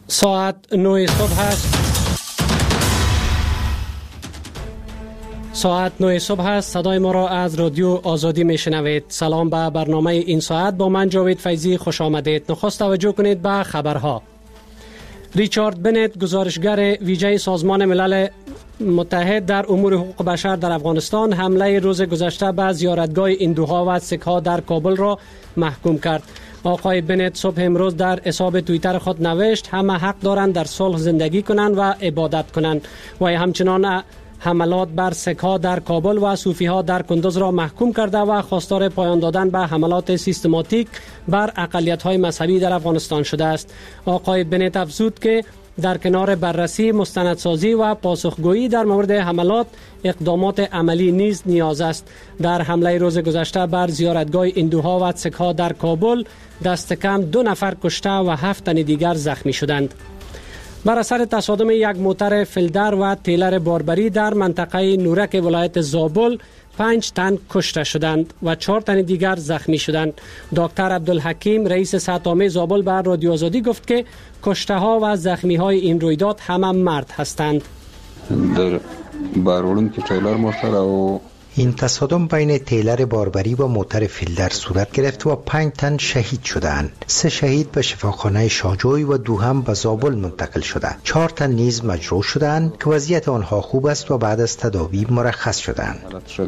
ساعت 9 صبح است. ساعت 9 صبح است. صدای ما را از رادیو آزادی میشنوید. سلام به برنامه این ساعت. با من جاوید فیضی خوش آمدید. نخست توجه کنید به خبرها. ریچارد بنت، گزارشگر ویژه سازمان ملل متحد در امور حقوق بشر در افغانستان، حمله روز گذشته به زیارتگاه هندوها و سیک‌ها در کابل را محکوم کرد. آقای بنت صبح امروز در حساب توییتر خود نوشت: همه حق دارند در صلح زندگی کنند و عبادت کنند. و همچنان حملات بر سیک‌ها در کابل و صوفی‌ها در کندوز را محکوم کرده و خواستار پایان دادن به حملات سیستماتیک بر اقلیت‌های مذهبی در افغانستان شده است. آقای بنت افزود که در کنار بررسی، مستندسازی و پاسخگویی در مورد حملات، اقدامات عملی نیز نیاز است. در حمله روز گذشته بر زیارتگاه هندوها و سیک‌ها در کابل دست کم 2 نفر کشته و 7 تن دیگر زخمی شدند. بر اثر تصادم یک موتر فیلدر و تیلر باربری در منطقه نورک ولایت زابل 5 تن کشته شدند و 4 تن دیگر زخمی شدند. دکتر عبدالحکیم، رئیس سطح‌عامه زابل، بر رادیو آزادی گفت که کشته ها و زخمی های این رویداد همه مرد هستند. در بارولون که تیلر موتر و این تصادم بین تیلر باربری و موتر فیلدر صورت گرفت و 5 تن شهید شدند. 3 شهید به شفاخانه شاهجوی و 2 هم به زابل منتقل شدند. 4 تن نیز مجروح شدند که وضعیت آنها خوب است و بعد از تداوی مرخص شدند.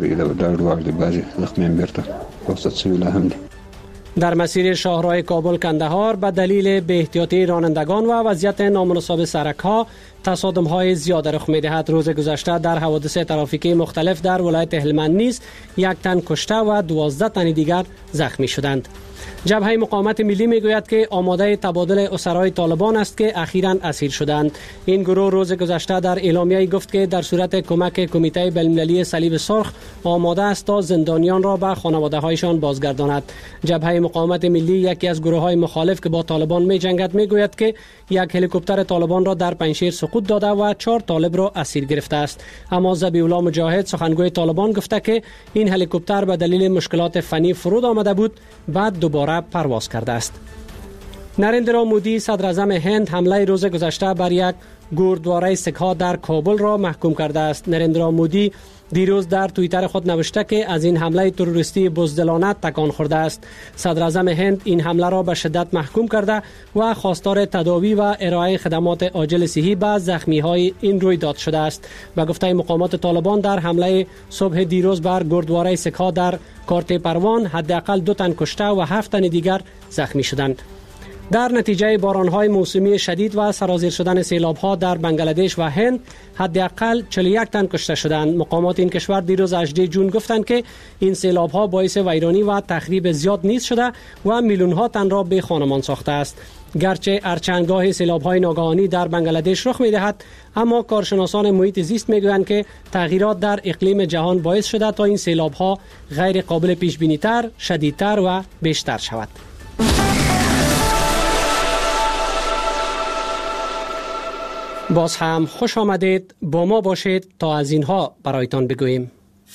در مسیر شاهراه کابل کندهار به دلیل بی‌احتیاطی رانندگان و وضعیت نامناسب سرک‌ها تصادم‌های زیاد رخ می‌دهد. روز گذشته در حوادث ترافیکی مختلف در ولایت هلمند نیز 1 تن کشته و 12 تن دیگر زخمی شدند. جبهه مقاومت ملی میگوید که آماده تبادل اسرای طالبان است که اخیراً اسیر شدند. این گروه روز گذشته در اعلامیه‌ای گفت که در صورت کمک کمیته بین‌المللی صلیب سرخ آماده است تا زندانیان را به خانواده‌هایشان بازگرداند. جبهه مقاومت ملی، یکی از گروه‌های مخالف که با طالبان می‌جنگد، میگوید که یک هلیکوپتر طالبان را در پنجشیر سقوط داده و 4 طالب را اسیر گرفته است. اما ذبیح الله مجاهد، سخنگوی طالبان، گفته که این هلیکوپتر به دلیل مشکلات فنی فرود آمده بود، بعد دوباره پرواز کرده است. نریندرا مودی، صدر اعظم هند، حمله روز گذشته بر یک گوردواره سیک‌ها در کابل را محکوم کرده است. نریندرا مودی دیروز در توییتر خود نوشته که از این حمله تروریستی بزدلانه تکان خورده است. صدر اعظم هند این حمله را به شدت محکوم کرده و خواستار تداوی و ارائه خدمات عاجل صحی به زخمی‌های این رویداد شده است. به گفته مقامات طالبان، در حمله صبح دیروز بر گوردواره سیک‌ها در کارت پروان حداقل 2 تن کشته و 7 تن دیگر زخمی شدند. در نتیجه باران‌های موسمی شدید و سرازیر شدن سیلاب‌ها در بنگلادش و هند حداقل 41 تن کشته شدند. مقامات این کشور دیروز 18 جون گفتند که این سیلاب‌ها باعث ویرانی و تخریب زیاد نیز شده و میلیون‌ها تن را بی خانمان ساخته است. گرچه ارچنگاه سیلاب‌های ناگهانی در بنگلادش رخ می‌دهد، اما کارشناسان محیط زیست می‌گویند که تغییرات در اقلیم جهان باعث شده تا این سیلاب‌ها غیر قابل پیش‌بینی‌تر، شدیدتر و بیشتر شود. باز هم خوش آمدید. با ما باشید تا از اینها برایتان بگوییم.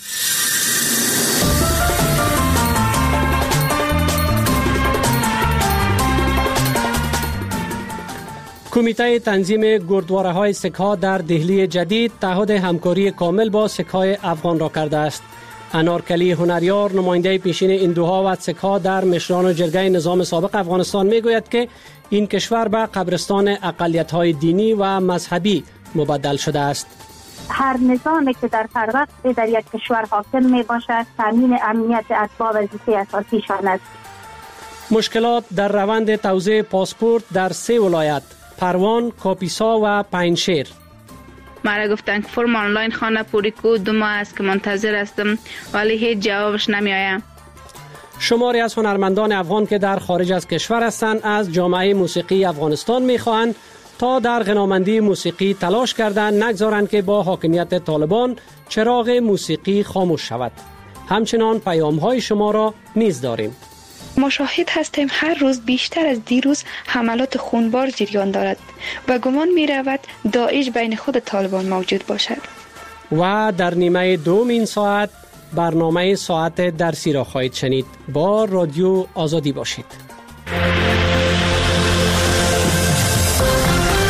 کمیته تنظیم گوردواره‌های سیک‌ها در دهلی جدید تعهد همکاری کامل با سیک‌های افغان را کرده است. انارکلی هنریار، نماینده پیشین هندوها و سیک‌ها در مشران جرگه نظام سابق افغانستان، میگوید که این کشور به قبرستان اقلیت‌های دینی و مذهبی مبدل شده است. هر نظامی که در هر وقت در یک کشور حاکم می باشد، تامین امنیت اتباع وظیفه اساسیشان است. مشکلات در روند توزیع پاسپورت در 3 ولایت: پروان، کاپیسا و پنجشیر. مرا گفتن که فرم آنلاین خانه پوری کو 2 ماه است که منتظر هستم ولی هیچ جوابش نمی آید. شماری از هنرمندان افغان که در خارج از کشور هستند از جامعه موسیقی افغانستان می‌خواهند تا در غنامندی موسیقی تلاش کردند نگذارند که با حاکمیت طالبان چراغ موسیقی خاموش شود. همچنان پیام‌های شما را نیز داریم. ما شاهد هستیم هر روز بیشتر از دیروز حملات خونبار جریان دارد و گمان می رود داعش بین خود طالبان موجود باشد. و در نیمه دوم این ساعت برنامه ساعت درسی را خواهید شنید. با رادیو آزادی باشید.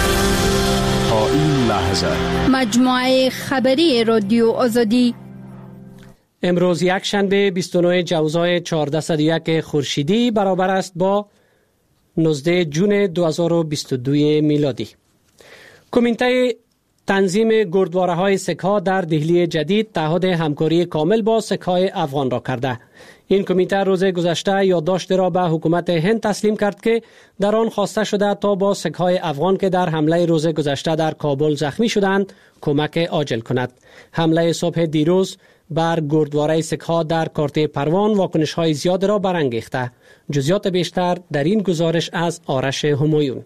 9000. مجموعه خبری رادیو آزادی. امروز یک شنبه 29 جوزای 1401 خورشیدی برابر است با 19 جون 2022 میلادی. کمیته تنظیم گردواره‌های سک‌ها در دهلی جدید تعهد همکاری کامل با سک‌های افغان را کرده. این کمیته روز گذشته یادداشت را به حکومت هند تسلیم کرد که در آن خواسته شده تا با سک‌های افغان که در حمله روز گذشته در کابل زخمی شدند کمک عاجل کند. حمله صبح دیروز بر گردواره سک‌ها در کارته پروان واکنش‌های زیاد را برانگیخته. جزئیات بیشتر در این گزارش از آرش همایون.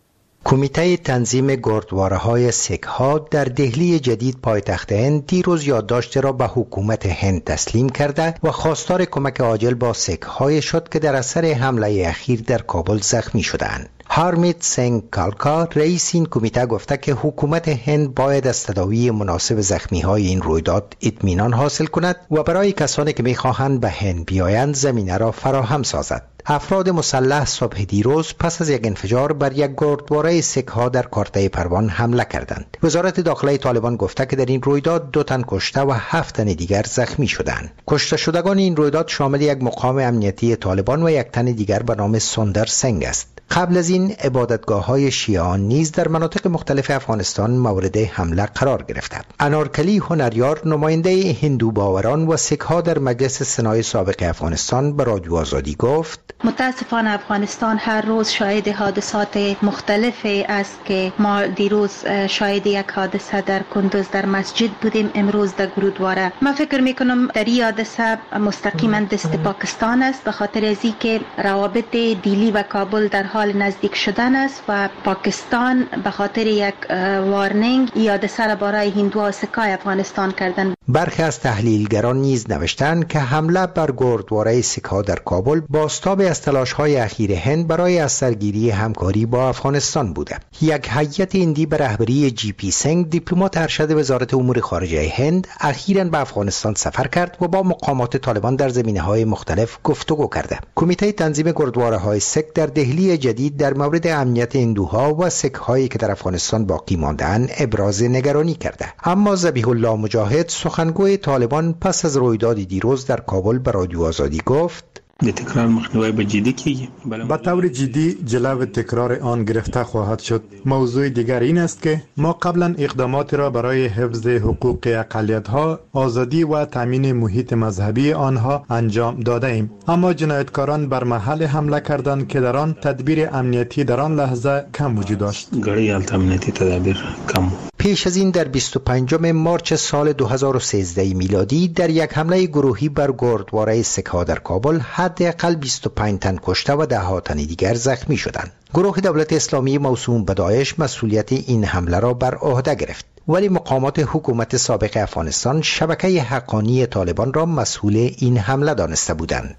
کمیته تنظیم گردواره‌های سک‌ها در دهلی جدید پایتخت هند دیروز یادداشت را به حکومت هند تسلیم کرده و خواستار کمک عاجل با سک‌های شد که در اثر حمله اخیر در کابل زخمی شدند. هارمیت سنگ کالکا رئیس این کمیته گفته که حکومت هند باید از تداوی مناسب زخمی‌های این رویداد اطمینان حاصل کند و برای کسانی که می‌خواهند به هند بیایند زمینه را فراهم سازد. افراد مسلح صبح دیروز پس از یک انفجار بر یک گردواره سک‌ها در کارته پروان حمله کردند. وزارت داخله طالبان گفته که در این رویداد 2 تن کشته و 7 تن دیگر زخمی شدند. کشته شدگان این رویداد شامل یک مقام امنیتی طالبان و یک تن دیگر به نام سوندر سنگ است. قبل از این عبادتگاه‌های شیعیان نیز در مناطق مختلف افغانستان مورد حمله قرار گرفتند. انارکلی هنریار نماینده هندو باوران و سک‌ها در مجلس سنای سابق افغانستان به رادیو آزادی گفت: متاسفانه افغانستان هر روز شاهد حادثات مختلفی است که ما دیروز شاهد یک حادثه در کندوز در مسجد بودیم، امروز در گرودواره. من فکر میکنم در این حادثه مستقیما دست پاکستان است، به خاطر از اینکه روابط دیلی و کابل در حال نزدیک شدن است و پاکستان به خاطر یک وارنینگ این حادثه را برای هندوها سکای افغانستان کردن. برخی از تحلیلگران نیز نوشتند که حمله بر گردواره سک‌ها در کابل بازتاب از تلاش‌های اخیر هند برای از سرگیری همکاری با افغانستان بوده. یک هیئت هندی به رهبری جی پی سنگ، دیپلمات ارشد وزارت امور خارجه هند، اخیراً به افغانستان سفر کرد و با مقامات طالبان در زمینه‌های مختلف گفتگو کرده. کمیته تنظیم گردواره‌های سک در دهلی جدید در مورد امنیت هندوها و سک‌هایی که در افغانستان باقی مانده‌اند ابراز نگرانی کرده. اما ذبیح الله مجاهد سخنگوی طالبان پس از رویداد دیروز در کابل به رادیو آزادی گفت: تکرار مخنیوی به جدی کیږي. به طور جدی جلو تکرار آن گرفته خواهد شد. موضوع دیگر این است که ما قبلا اقدامات را برای حفظ حقوق اقلیت‌ها، آزادی و تامین محیط مذهبی آنها انجام داده ایم. اما جنایتکاران بر محل حمله کردند که در آن تدبیر امنیتی در آن لحظه کم وجود داشت. غړي امنیتی تدابیر کم. پیش از این در 25 مارچ سال 2013 میلادی در یک حمله گروهی بر گردواره سک‌ها در کابل حداقل 25 تن کشته و 10 تن دیگر زخمی شدند. گروه دولت اسلامی موسوم به داعش مسئولیت این حمله را بر عهده گرفت، ولی مقامات حکومت سابق افغانستان شبکه حقانی طالبان را مسئول این حمله دانسته بودند.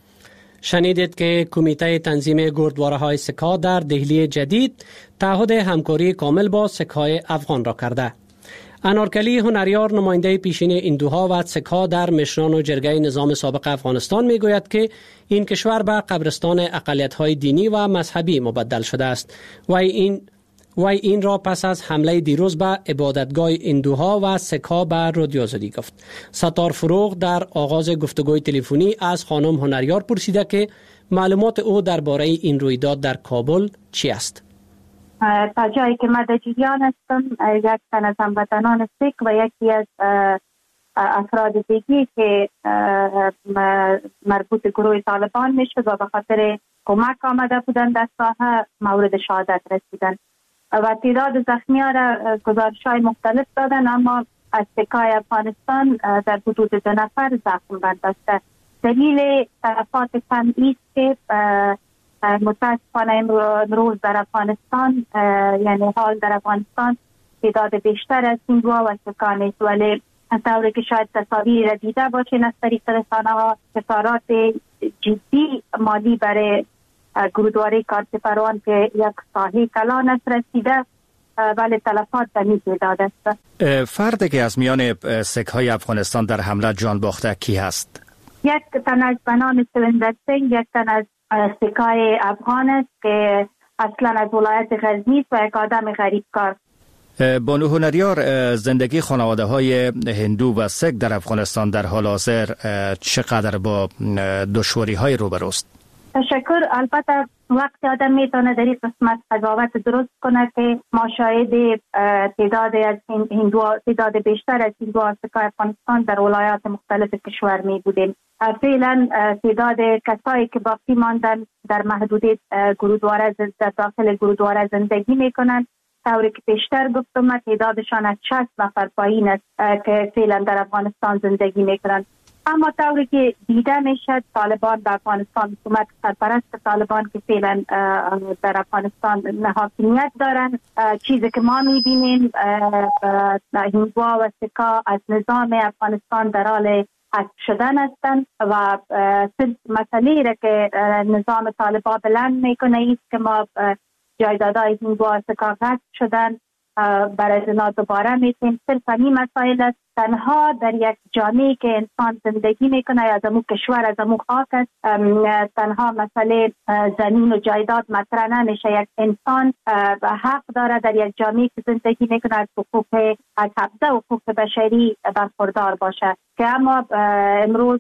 شنیدید که کمیته تنظیم گردواره‌های سک‌ها در دهلی جدید تعهد همکاری کامل با سک‌های افغان را کرده. انارکلی هنریار نماینده پیشین هندوها و سک‌ها در مشران و جرگه نظام سابق افغانستان میگوید که این کشور به قبرستان اقلیت‌های دینی و مذهبی مبدل شده است و این را پس از حمله دیروز به عبادتگاه هندوها و سک‌ها به رادیو آزادی گفت. ستار فروغ در آغاز گفتگوی تلفنی از خانم هنریار پرسیده که معلومات او درباره این رویداد در کابل چی است. تا جایی که من در جریان هستم، یک تن از هموطنان سک و یکی از افراد دیگی که مربوط گروه طالبان میشد و به خاطر کمک آمده بودند در ساحه مورد شهادت رسیدند و تعداد زخمیان را گزارش‌های مختلف دادن، اما از سکای افغانستان در حدود 2 نفر زخم برداشته. دلیل تلفات کم است که متاسفانه امروز در افغانستان، یعنی حال در افغانستان تعداد بیشتر از هندوها و سکان است، ولی طوری که شاید تصاویری را دیده باشین از طریق رسانه‌ها، خسارات جدی مالی برای گرودواره کارته پروان که یک ساحه کلان است رسیده، ولی تلفات در این تعداد است. فردی که از میان سک‌های افغانستان در حمله جان باخته کی هست؟ یک تن از بنام سویندر سنگ، یک تن از سکای افغان است که اصلا از ولایت غزنی و یک آدم غریب کار. بانو هنریار، زندگی خانواده های هندو و سیک در افغانستان در حال حاضر چقدر با دشواری های روبروست؟ تشکر. البته وقتی آدم میتونه در این قسمت قضاوت درست کنه که ما شاهد تعداد بیشتر از هندوها سکای افغانستان در ولایات مختلف کشور می بودیم. فعلا تعداد کسایی که باقی ماندن در محدوده گرودواره در داخل گرودواره زندگی میکنن، طوری که بیشتر گفتم تعدادشان از 60 نفر پایین است که فعلا در افغانستان زندگی میکنن. اما طوری که دیده میشد طالبان در افغانستان، حکومت سرپرست طالبان که فعلا در افغانستان حاکمیت دارن، چیزی که ما میبینیم هندوها و سکا از نظام افغانستان در حال حذف شدن هستند و صرف مسئله را که نظام طالبان بلند میکنه ایست که ما جایدادهای هندوها و سکا حذف شدن برای زنا دوباره میتیم. صرف این مسائل است. تنها در یک جامعه که انسان زندگی میکنه از امو کشور، از امو خاک است، تنها مسئله زمین و جایداد مطرح نمیشه. یک انسان حق داره در یک جامعه که زندگی میکنه از حقوق، از حفظ حقوق بشری برخوردار باشه که اما امروز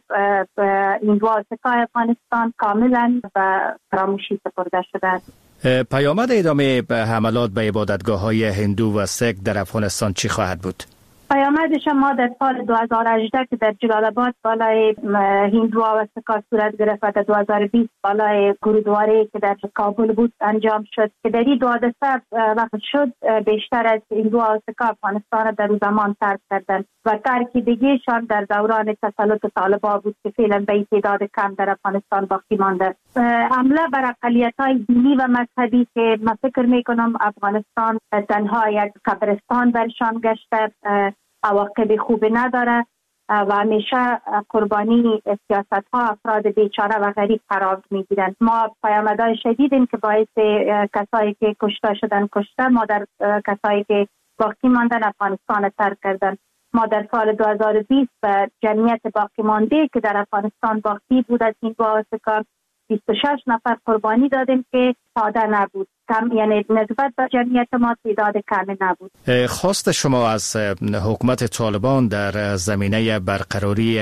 هندوها سکای افغانستان کاملا به فراموشی سپرده شده است. پیامد ادامه حملات به عبادتگاه‌های هندو و سیک در افغانستان چی خواهد بود؟ پیامدش ما در سال 2018 که در جلال آباد بالای هندوها و سکا صورت گرفت و در 2020 بالای گرودواره که در کابل بود انجام شد که در این 2 حادثه وقت شد بیشتر از هندوها و سکا افغانستان در اون زمان ترک کردند و ترکی دیگهشان در دوران تسلط طالبان بود که فعلا به این تعداد کم در افغانستان باقی مانده. حمله بر اقلیت‌های دینی و مذهبی که من فکر میکنم افغانستان تنها یک قبرستان برشان گشته، عواقب خوبی نداره و همیشه قربانی سیاست ها افراد بیچاره و غریب قرار میگیرند. ما پیامدهای شدیدیم که باعث کسایی که کشته شدن کشته، ما در کسایی که باقی ماندن افغانستان ترک کردن. ما در سال 2020 به جمعیت باقی مانده که در افغانستان باقی بود از این واسطه 26 نفر قربانی دادیم که ساده نبود، کم، یعنی نسبت به جمعیت ما تعداد کمی نبود. خواست شما از حکومت طالبان در زمینه برقراری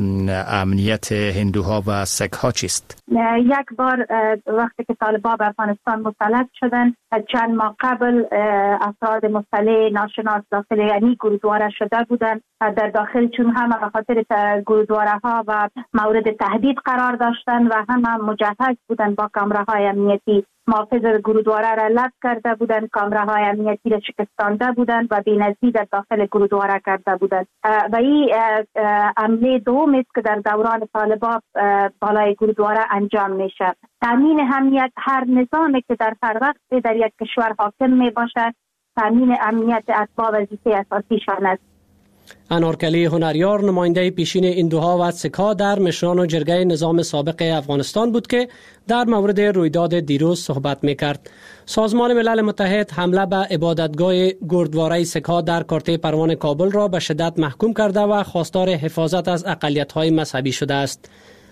امنیت هندوها و سیک ها چیست؟ یک بار وقتی که طالبان به افغانستان مسلط شدن، چند ماه قبل افراد مسلح ناشناس داخل یعنی گرودواره شده بودند. در داخل چون همه به خاطر گرودواره ها و مورد تهدید قرار داشتن و همه مجهز بودن با کامراهای امنیتی، محافظ گرودواره را لب کرده بودند، کامراهای امنیتی را شکستانده بودند و بی‌نظیر در داخل گرودواره کرده بودند. و این عمله دوم است که در دوران طالبان بالای گرودواره انجام میشه. تامین امنیت هر نظامی که در هر وقت در یک کشور حاکم می باشد، تامین امنیت اسباب وظیفه اساسیشان است. انارکلی هنریار، نماینده پیشین هندوها و سکا در مشران و جرگه نظام سابق افغانستان بود که در مورد رویداد دیروز صحبت میکرد. سازمان ملل متحد حمله به عبادتگاه گرودواره سکا در کارته پروان کابل را به شدت محکوم کرده و خواستار حفاظت از اقلیت‌های مذهبی شده است.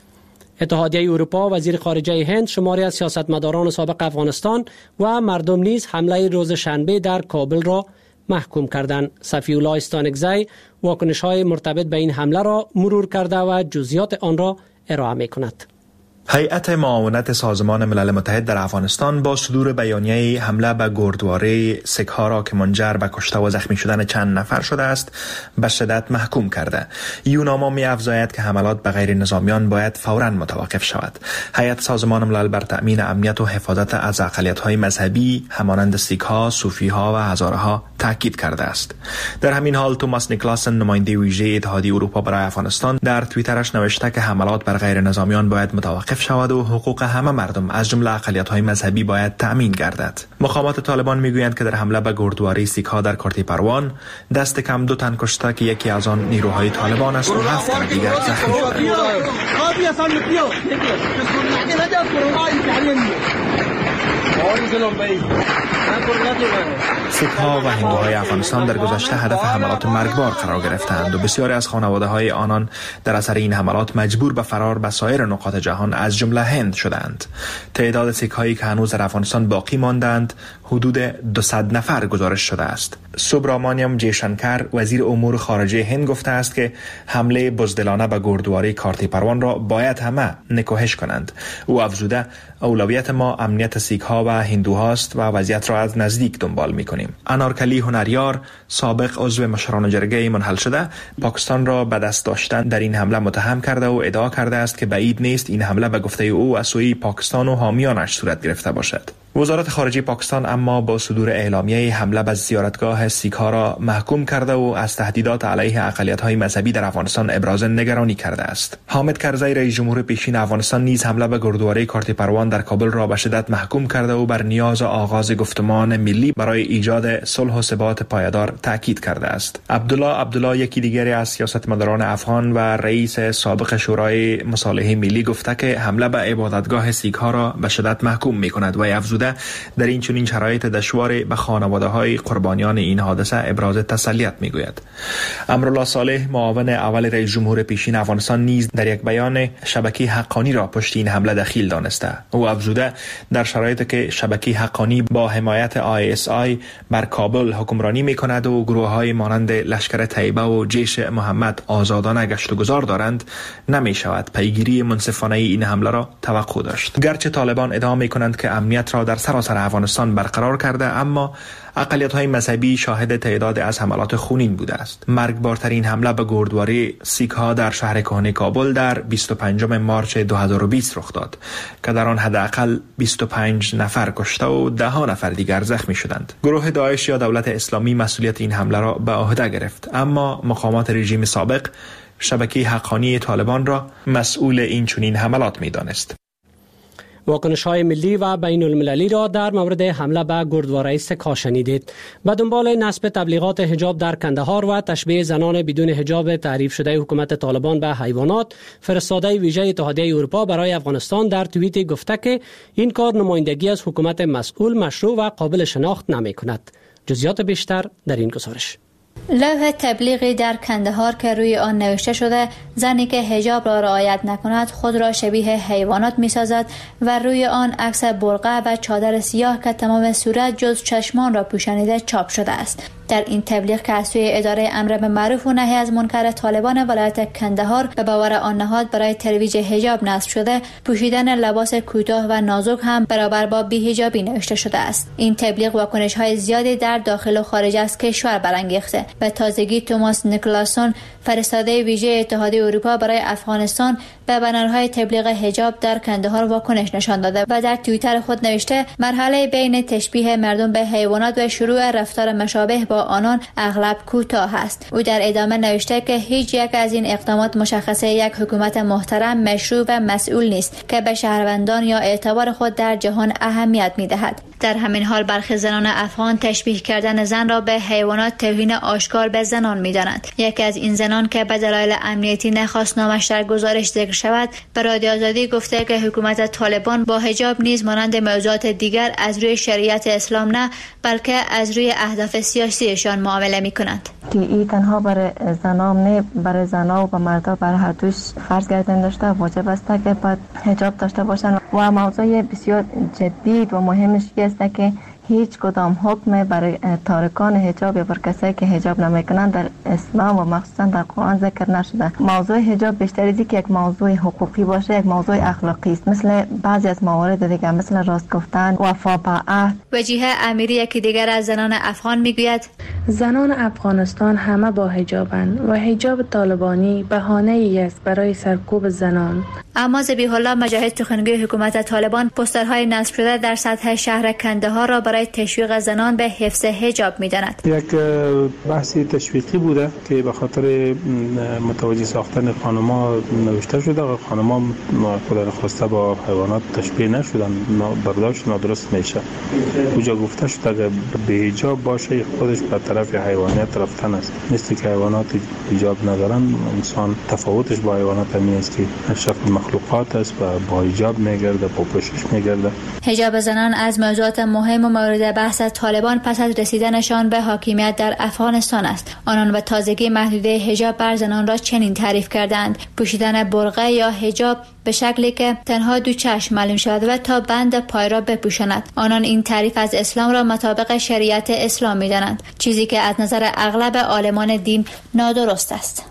اتحادیه اروپا، وزیر خارجه هند، شماری از سیاستمداران سابق افغانستان و مردم نیز حمله روز شنبه در کابل را محکوم کردند. صفی الله استانکزی واکنش‌های مرتبط به این حمله را مرور کرده و جزئیات آن را ارائه می‌کند. هیئت معاونت سازمان ملل متحد در افغانستان با صدور بیانیه حمله به گرودواره سیک ها را که منجر به کشته و زخمی شدن چند نفر شده است به شدت محکوم کرده. یوناما می‌افزاید که حملات به غیر نظامیان باید فوراً متوقف شود. هیئت سازمان ملل بر تأمین امنیت و حفاظت از اقلیت‌های مذهبی همانند سیک ها، صوفی ها و هزاره ها تاکید کرده است. در همین حال توماس نیکلاسن، نماینده ویژه اتحادیه اروپا برای افغانستان، در توییترش نوشته که حملات بر غیر نظامیان باید متوقف شود و حقوق همه مردم از جمله اقلیت‌های مذهبی باید تأمین گردد. مقامات طالبان میگویند که در حمله به گرودواره سیک ها در کارته پروان دست کم 2 تن کشته که یکی از آن نیروهای طالبان است و 7 تن دیگر زخمی شدند. سیک ها و هندوهای افغانستان در گذشته هدف حملات مرگبار قرار گرفتند و بسیاری از خانواده‌های آنان در اثر این حملات مجبور به فرار به سایر نقاط جهان از جمله هند شدند. تعداد سیک هایی که هنوز در افغانستان باقی ماندند حدود 200 نفر گزارش شده است. سوبرامانیام جیشنکر وزیر امور خارجه هند گفته است که حمله بزدلانه به گردواره کارتی پروان را باید همه نکوهش کنند. او افزوده اولویت ما امنیت سیک ها و هندوهاست و وضعیت را از نزدیک دنبال می‌کنیم. انارکلی هنریار سابق عضو مشران جرگه منحل شده پاکستان را به دست داشتن در این حمله متهم کرده و ادعا کرده است که بعید نیست این حمله به گفته او از سوی پاکستان و حامیانش صورت گرفته باشد. وزارت خارجه پاکستان اما با صدور اعلامیه حمله به زیارتگاه سیک ها را محکوم کرده و از تهدیدات علیه اقلیت‌های مذهبی در افغانستان ابراز نگرانی کرده است. حامد کرزی رئیس جمهور پیشین افغانستان نیز حمله به گردواره کارتی پروان در کابل را به شدت محکوم کرده و بر نیاز آغاز گفتمان ملی برای ایجاد صلح و ثبات پایدار تاکید کرده است. عبدالله یکی دیگر از سیاستمداران افغان و رئیس سابق شورای مصالحه ملی گفته که حمله به عبادتگاه سیک ها را به شدت محکوم می‌کند و افزوده در این چنین شرایط دشوار به خانواده‌های قربانیان این حادثه ابراز تسلیت می‌گوید. امرالله صالح معاون اول رئیس جمهور پیشین افغانستان نیز در یک بیان شبکه حقانی را پشت این حمله دخیل دانسته. او افزوده در شرایطی که شبکه حقانی با حمایت ISI بر کابل حکمرانی می‌کند و گروه‌های مانند لشکر طیبه و جیش محمد آزادانه گشت و گذار دارند، نمی‌شود پیگیری منصفانه این حمله را توقع داشت. گرچه طالبان ادعا می‌کنند که امنیت را در سراسر افغانستان برقرار کرده، اما اقلیت‌های مذهبی شاهد تعداد از حملات خونین بوده است. مرگبارترین حمله به گردواره سیک ها در شهر کهنه کابل در 25 مارچ 2020 رخ داد که در آن حداقل 25 نفر کشته و 10 نفر دیگر زخمی شدند. گروه داعش یا دولت اسلامی مسئولیت این حمله را به عهده گرفت، اما مقامات رژیم سابق شبکه حقانی طالبان را مسئول این چنین حملات می‌دانست. واکنش‌های ملی و بین المللی را در مورد حمله به گردواره سک‌ها شنیدید. به دنبال نصب تبلیغات حجاب در کندهار و تشبیه زنان بدون حجاب تعریف شده حکومت طالبان به حیوانات، فرستاده ویژه اتحادیه اروپا برای افغانستان در توییتی گفته که این کار نمایندگی از حکومت مسئول، مشروع و قابل شناخت نمی‌کند. جزئیات بیشتر در این گزارش. لوح تبلیغی در کندهار که روی آن نوشته شده زنی که حجاب را رعایت نکند خود را شبیه حیوانات می‌سازد و روی آن عکس برقع و چادر سیاه که تمام صورت جز چشمان را پوشانیده چاپ شده است. در این تبلیغ که از سوی اداره امر بالمعروف و نهی از منکر طالبان ولایت کندهار به باور آن نهاد برای ترویج حجاب نصب شده، پوشیدن لباس کوتاه و نازک هم برابر با بی‌حجابی نوشته شده است. این تبلیغ واکنش‌های زیادی در داخل و خارج از کشور برانگیخته. به تازگی توماس نیکلاسون فرستاده ویژه اتحادیه اروپا برای افغانستان به بنرهای تبلیغ حجاب در کندهار واکنش نشان داده و در توییتر خود نوشته مرحله بین تشبیه مردم به حیوانات و شروع رفتار مشابه با آنان اغلب کوتاه است. او در ادامه نوشته که هیچ یک از این اقدامات مشخصه یک حکومت محترم، مشروع و مسئول نیست که به شهروندان یا اعتبار خود در جهان اهمیت می‌دهد. در همین حال برخی زنان افغان تشبیه کردن زن را به حیوانات توهین آشکار به زنان می‌دانند. یکی از این زنان که به دلایل امنیتی نخواست نامش در گزارش ذکر شود، به رادیو آزادی گفته که حکومت طالبان با حجاب نیز مانند موضوعات دیگر از روی شریعت اسلام نه، بلکه از روی اهداف سیاسیشان معامله می‌کنند. که این تنها برای زنان نه، برای زنان و مردان بر هر دوش فرض گردیده شده، واجب است که باید حجاب داشته باشند و موضوع بسیار جدی و مهمش است که هیچ کدام حکم برای تارکان حجاب یا بر کسایی که حجاب نمیکنند در اسلام و مخصوصا در قرآن ذکر نشده. موضوع حجاب بیشتر از اینکه یک موضوع حقوقی باشه، یک موضوع اخلاقی است، مثل بعضی از موارد دیگه مثل راست گفتن، وفا به عهد. وجیه امیری یکی دیگر از زنان افغان میگوید زنان افغانستان همه با حجابند و حجاب طالبانی بهانه‌ای است برای سرکوب زنان. اما ذبیح الله مجاهد سخنگوی حکومت طالبان پوسترهای نصب شده در سطح شهر کندهار را برای تشویق زنان به حفظ حجاب می‌داند. یک بحثی تشویقی بوده که به خاطر متوجه ساختن خانم‌ها نوشته شده و خانم‌ها خدا نخواسته با حیوانات تشبیه نشدن، برداشت نادرست میشه. اونجا گفته شده که به حجاب باشه خودش به طرف حیوانات رفتن است. مثل که حیوانات حجاب ندارن، انسان تفاوتش با حیوانات همین است که شکل مخلوقات است و با حجاب میگرده، با پوشش میگرده. حجاب زنان از موضوعات مهم و مورد بحث طالبان پس از رسیدنشان به حاکمیت در افغانستان است. آنان به تازگی محدوده حجاب بر زنان را چنین تعریف کردند: پوشیدن برقع یا حجاب به شکلی که تنها دو چشم معلوم شود و تا بند پای را بپوشاند. آنان این تعریف از اسلام را مطابق شریعت اسلام می‌دانند، چیزی که از نظر اغلب عالمان دین نادرست است.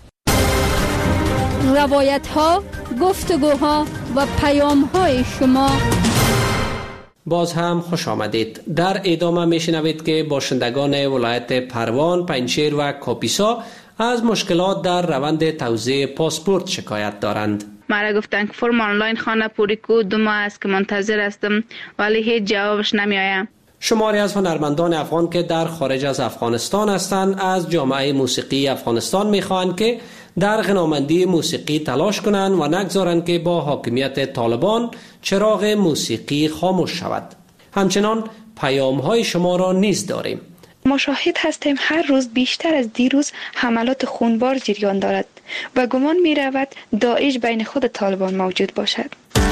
روایت‌ها، گفتگوها و پیام‌های شما. باز هم خوش آمدید. در ادامه میشنوید که باشندگان ولایت پروان، پنجشیر و کاپیسا از مشکلات در روند توزیع پاسپورت شکایت دارند. مرا گفتن که فرم آنلاین خانه پوری کو 2 ماه است که منتظر هستم ولی هیچ جوابش نمی آید. شماری از هنرمندان افغان که در خارج از افغانستان هستند از جامعه موسیقی افغانستان میخواهند که در غنامندی موسیقی تلاش کنند و نگذارند که با حاکمیت طالبان چراغ موسیقی خاموش شود. همچنان پیام‌های شما را نیز داریم. ما شاهد هستیم هر روز بیشتر از دیروز حملات خونبار جریان دارد و گمان می رود داعش بین خود طالبان موجود باشد.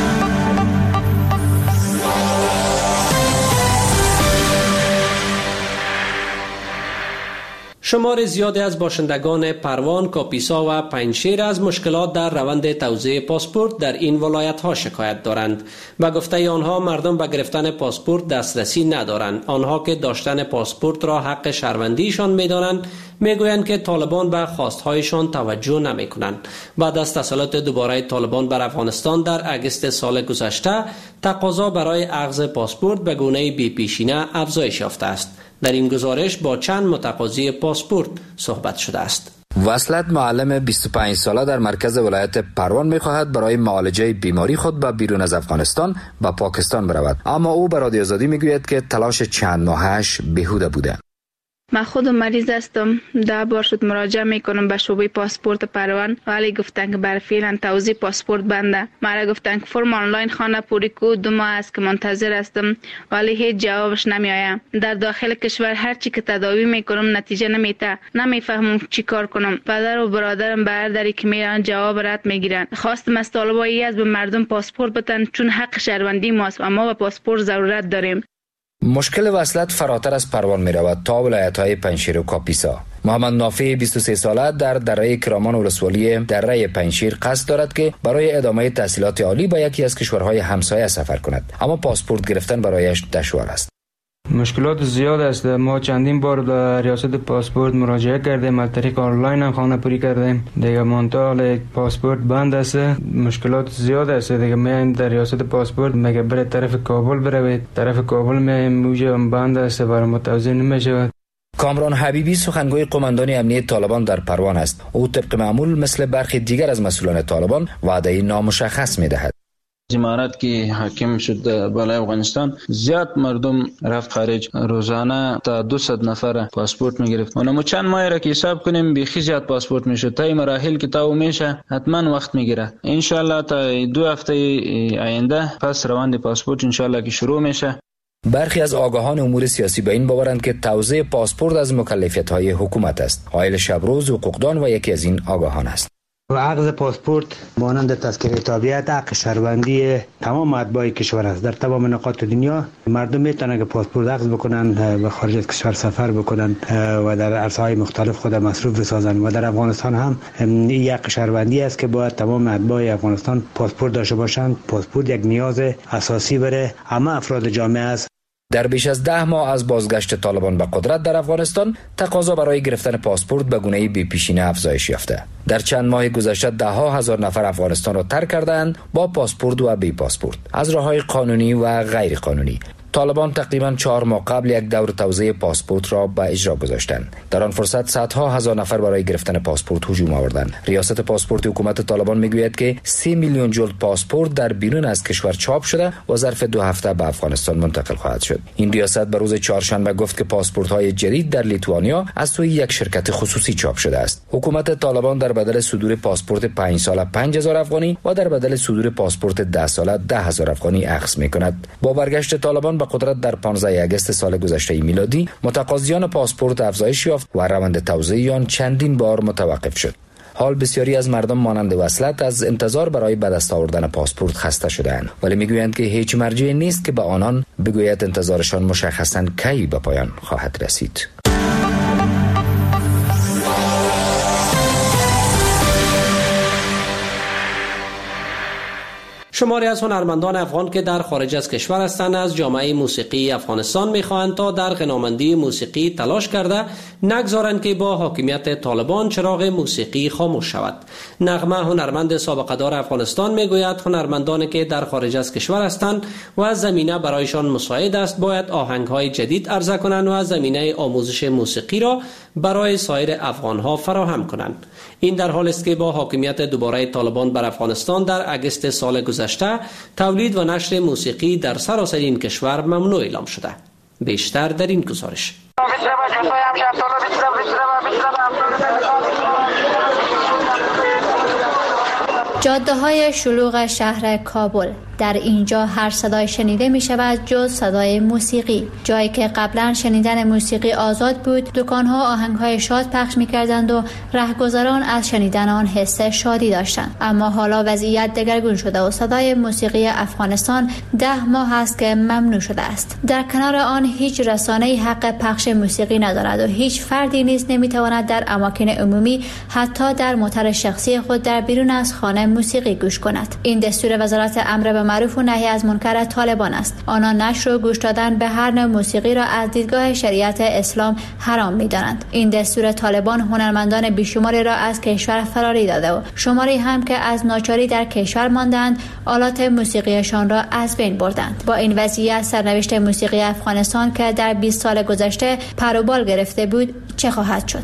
شمار زیادی از باشندگان پروان، کاپیسا و پنجشیر از مشکلات در روند توزیع پاسپورت در این ولایت‌ها شکایت دارند. به گفته آنها مردم به گرفتن پاسپورت دسترسی ندارند. آنها که داشتن پاسپورت را حق شهروندیشان می‌دانند، میگویند که طالبان به خواست‌هایشان توجه نمی‌کنند. بعد از تسلط دوباره طالبان بر افغانستان در اگست سال گذشته، تقاضا برای اخذ پاسپورت به گونه بی‌پیشینه افزایش یافته است. در این گزارش با چند متقاضی پاسپورت صحبت شده است. وصلت معلم 25 ساله در مرکز ولایت پروان می‌خواهد برای معالجه بیماری خود به بیرون از افغانستان به پاکستان برود، اما او به رادیو آزادی میگوید که تلاش چند ماهش بیهوده بوده. من خودم مریض هستم. 10 بار شد مراجعه میکنم به شعبه پاسپورت پروان ولی گفتن که برای فعلا توزیع پاسپورت بنده. مرا گفتن که فرم آنلاین خانه پوری کو 2 ماه است که منتظر هستم ولی هیچ جوابش نمی آید. در داخل کشور هر چی که تداوی میکنم نتیجه نمیده. نمیفهمم چی کار کنم. پدر و برادرم به هر دری که میرن جواب رد میگیرن. خواستم از طالبایی از به مردم پاسپورت بدن چون حق شهروندی ماست و ما به پاسپورت ضرورت داریم. مشکل وصلت فراتر از پروان می رود تا ولایت‌های پنجشیر و کاپیسا. محمد نافی 23 ساله در دره کرامان ولسوالی دره پنجشیر قصد دارد که برای ادامه تحصیلات عالی به یکی از کشورهای همسایه سفر کند، اما پاسپورت گرفتن برایش دشوار است. مشکلات زیاد است. ما چندین بار به ریاست پاسپورت مراجعه کردیم، از طریق آنلاین هم خانه پوری کردیم. دیگه منتها پاسپورت بند است. مشکلات زیاد است. دیگه میایم در ریاست پاسپورت میگه بره طرف کابل بروید، طرف کابل میایم موجه بند است، برای ما توزیع نمیشه. کامران حبیبی سخنگوی قماندان امنیت طالبان در پروان است. او طبق معمول مثل برخی دیگر از مسئولان طالبان وعده نامشخص میدهد. امارات که حاکم شد بالای افغانستان، زیاد مردم رفت خارج. روزانه تا 200 نفر پاسپورت میگرفت. ما چند ماه را که حساب کنیم بیخی زیاد پاسپورت میشه. تا این مراحل که تا میشه حتما وقت میگیره. ان شاء الله تا 2 هفته آینده پس روند پاسپورت ان شاء الله که شروع میشه. برخی از آگاهان امور سیاسی به این باورند که توزیع پاسپورت از مکلفیت‌های حکومت است. عایل شبروز حقوقدان و یکی از این آگاهان است. و اخذ پاسپورت مانند تذکره تابعیت حق شهروندی تمام اتباع کشور است. در تمام نقاط دنیا مردم میتونن که پاسپورت اخذ بکنن، به خارج از کشور سفر بکنن و در عرصه‌های مختلف خود مصروف بسازن و در افغانستان هم این یک شهروندی است که باید تمام اتباع افغانستان پاسپورت داشته باشند. پاسپورت یک نیاز اساسی برای همه افراد جامعه است. در بیش از 10 ماه از بازگشت طالبان به قدرت در افغانستان، تقاضا برای گرفتن پاسپورت به گونه بی‌پیشینه افزایش یافته. در چند ماه گذشته 10,000 نفر افغانستان را ترک کردند با پاسپورت و بی پاسپورت از راه‌های قانونی و غیر قانونی. طالبان تقریباً 4 ماه قبل یک دور توزیع پاسپورت را به اجرا گذاشتند. در آن فرصت صدها هزار نفر برای گرفتن پاسپورت هجوم آوردند. ریاست پاسپورت حکومت طالبان میگوید که 3 میلیون جلد پاسپورت در بیرون از کشور چاپ شده و ظرف 2 هفته به افغانستان منتقل خواهد شد. این ریاست به روز چهارشنبه گفت که پاسپورت‌های جدید در لیتوانیا از سوی یک شرکت خصوصی چاپ شده است. حکومت طالبان در بدل صدور پاسپورت 5 ساله 5000 افغانی و در بدل صدور پاسپورت 10 ساله 10000 افغانی اخذ می‌کند. با برگشت طالبان به قدرت در 15 اگست سال گذشته میلادی، متقاضیان پاسپورت افزایش یافت و روند توزیع آن چندین بار متوقف شد. حال بسیاری از مردم مانند وصلت از انتظار برای به دست آوردن پاسپورت خسته شده‌اند، ولی میگویند که هیچ مرجعی نیست که به آنان بگوید انتظارشان مشخصاً کی به پایان خواهد رسید. شماری از هنرمندان افغان که در خارج از کشور هستند از جامعه موسیقی افغانستان می‌خواهند تا در غنامندی موسیقی تلاش کرده نگذارند که با حاکمیت طالبان چراغ موسیقی خاموش شود. نغمه هنرمند سابقه دار افغانستان میگوید هنرمندانی که در خارج از کشور هستند و زمینه برایشان مساعد است باید آهنگ‌های جدید عرضه کنند و زمینه آموزش موسیقی را برای سایر افغان‌ها فراهم کنند. این در حالی است که با حاکمیت دوباره طالبان بر افغانستان در اگست سال گذشته تولید و نشر موسیقی در سراسر این کشور ممنوع اعلام شده. بیشتر در این گزارش. جاده های شلوغ شهر کابل، در اینجا هر صدای شنیده می شود جز صدای موسیقی. جایی که قبلا شنیدن موسیقی آزاد بود، دکان‌ها آهنگ‌های شاد پخش می‌کردند و رهگذران از شنیدن آن حس شادی داشتند. اما حالا وضعیت دگرگون شده و صدای موسیقی افغانستان 10 ماه است که ممنوع شده است. در کنار آن هیچ رسانه‌ای حق پخش موسیقی ندارد و هیچ فردی نیز نمی‌تواند در اماکن عمومی حتی در موتر شخصی خود در بیرون از خانه موسیقی گوش کند. این دستور وزارت امر به معروف و نهی از منکر طالبان است. آنان نشر و گوش دادن به هر نوع موسیقی را از دیدگاه شریعت اسلام حرام می‌دانند. این دستور طالبان هنرمندان بیشماری را از کشور فراری داده و شماری هم که از ناچاری در کشور ماندند آلات موسیقیشان را از بین بردند. با این وضعیت سرنوشت موسیقی افغانستان که در 20 سال گذشته پر و بال گرفته بود چه خواهد شد؟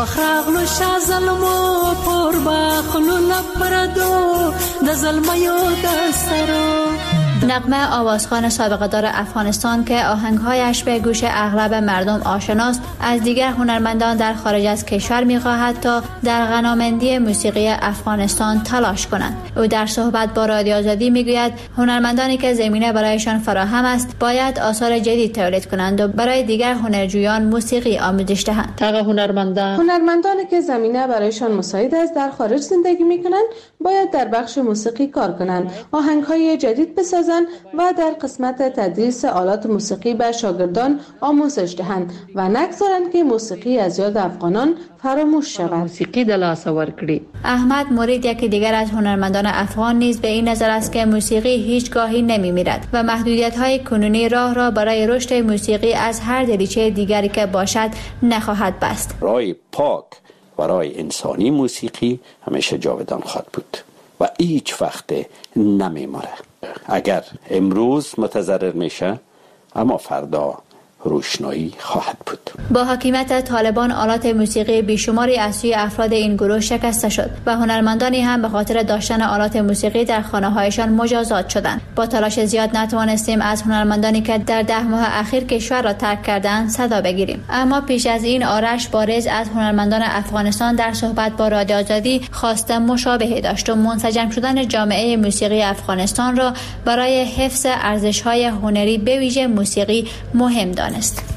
نغمه آوازخوان سابقه دار افغانستان که آهنگهایش به گوش اغلب مردم آشناست از دیگر هنرمندان در خارج از کشور می‌خواهد تا در غنامندی موسیقی افغانستان تلاش کنند. او در صحبت با رادیو آزادی میگوید هنرمندانی که زمینه برایشان فراهم است باید آثار جدید تولید کنند و برای دیگر هنرجویان موسیقی آموزش دهند. هنرمندانی که زمینه برایشان مساعد است در خارج زندگی می‌کنند باید در بخش موسیقی کار کنند، آهنگ‌های جدید بسازند و در قسمت تدریس آلات موسیقی به شاگردان آموزش دهند و نگذارند که موسیقی از یاد افغانان فراموش شود. موسیقی د لاس ورکړي. احمد مرید یکی دیگر از هنرمندان افغان نیز به این نظر است که موسیقی هیچگاهی نمی‌میرد و محدودیت‌های کنونی راه را برای رشد موسیقی از هر دریچه دیگری که باشد نخواهد بست. راه پاک و راه انسانی موسیقی همیشه جاودان خواهد بود و هیچ وقت نمی‌مره. اگر امروز متضرر میشه اما فردا روشنایی خواهد بود. با حاکمیت طالبان آلات موسیقی بیشماری از سوی افراد این گروه شکسته شد و هنرمندانی هم به خاطر داشتن آلات موسیقی در خانه‌هایشان مجازات شدند. با تلاش زیاد نتوانستیم از هنرمندانی که در 10 ماه اخیر کشور را ترک کردند صدا بگیریم. اما پیش از این آرش بارز از هنرمندان افغانستان در صحبت با رادیو آزادی خواست مشابهی داشت و منسجم شدن جامعه موسیقی افغانستان را برای حفظ ارزش‌های هنری به ویژه موسیقی مهم دانست.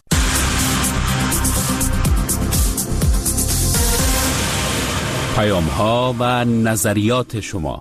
پیام‌ها و نظریات شما.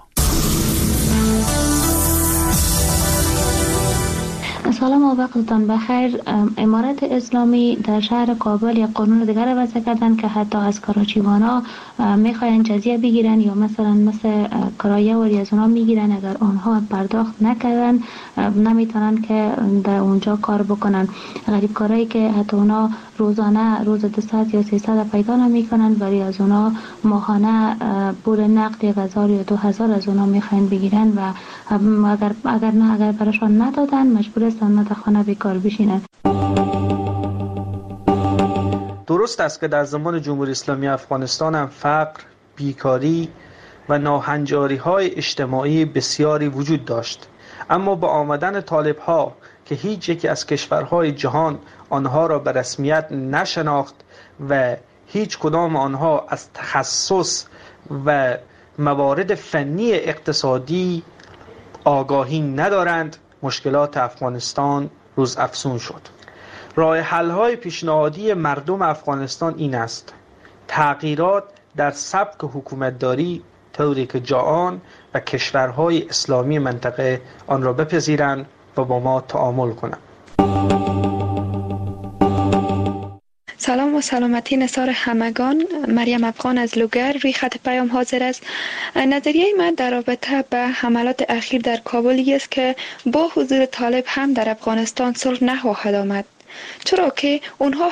سلام و وقتتان بخیر. امارت اسلامی در شهر کابل یک قانون دیگر وضع کردن که حتی از کراچیوانا میخواین جزیه بگیرن یا مثل کرایه وری از اونا میگیرن، اگر آنها پرداخت نکردن نمیتونن که در اونجا کار بکنن. غریب کارایی که حتی اونا روزانه روز 200 یا 300 پیدا نمیکنن ولی از اونا ماهانه پول نقد 1000 یا 2000 از اونا میخواین بگیرن و اگر براشون ندادن مجبور هستن در خانه بیکار بشینن. درست است که در زمان جمهوری اسلامی افغانستان هم فقر، بیکاری و ناهنجاری‌های اجتماعی بسیاری وجود داشت، اما با آمدن طالب‌ها که هیچ یکی از کشورهای جهان آنها را به رسمیت نشناخت و هیچ کدام آنها از تخصص و موارد فنی اقتصادی آگاهی ندارند، مشکلات افغانستان روز افزون شد. راه حل‌های پیشنهادی مردم افغانستان این است: تغییرات در سبک حکومتداری طوری که جهان و کشورهای اسلامی منطقه آن را بپذیرند و با ما تعامل کنند. سلام و سلامتی نثار همگان. مریم افغان از لوگر روی خط پیام حاضر است. نظریه من در رابطه به حملات اخیر در کابل است که با حضور طالب هم در افغانستان صلح نخواهد آمد، چرا که اونها